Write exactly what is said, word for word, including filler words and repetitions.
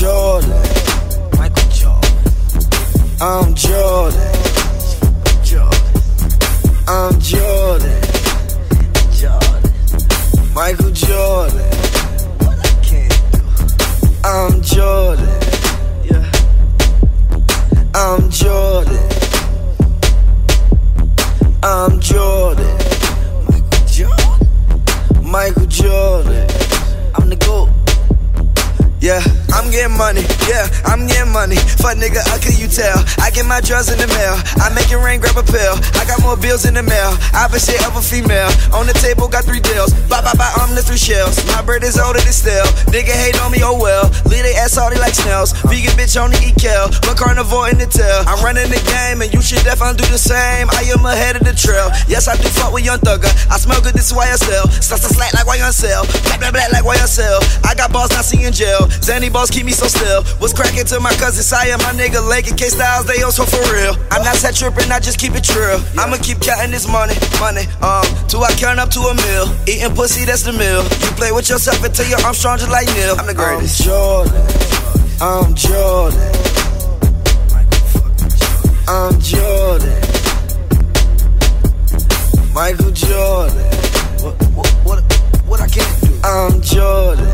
Jordan. Michael Jordan. I'm Jordan. Jordan. I'm Jordan. Jordan. Michael Jordan. What I can't do. I'm Jordan. Yeah. I'm Jordan. I'm Jordan. Michael Jordan. Michael Jordan. I'm the GOAT. Yeah, I'm getting money, yeah, I'm getting money. Fuck nigga, how can you tell? I get my drugs in the mail, I make it rain, grab a pill. I got more bills in the mail, opposite of a female. On the table, got three deals, bye bye bye, I'm the three shells. My bread is older than stale, nigga hate on me, oh well. Leave they ass salty like snails, vegan bitch only eat kale, but carnivore in the tail. I'm running the game and you should definitely do the same. I am ahead of the trail, yes I do fuck with Young Thugger. I smell good, this is why I sell. Stuff to slack like why you sell, blah blah blah like why I sell. I got balls not seen in jail. Zanny balls keep me so still. Was cracking to my cousin Saya, my nigga Lake and K-Styles, they also for real. I'm not set tripping, I just keep it trill. I'ma keep counting this money, money, um, till I count up to a mill. Eating pussy, that's the meal. You play with yourself until your arms strong just like Neil. I'm the greatest. I'm Jordan. I'm Jordan. I'm Jordan. Michael Jordan. What, what, what, what I can't do? I'm Jordan.